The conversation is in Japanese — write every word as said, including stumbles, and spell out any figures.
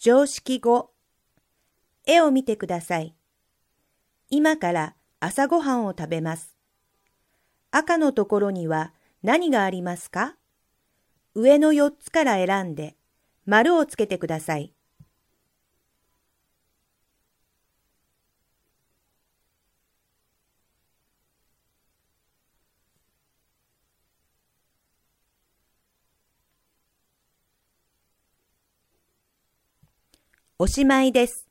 常識語。絵を見てください。今から朝ごはんを食べます。赤のところには何がありますか？上のよっつから選んで、丸をつけてください。おしまいです。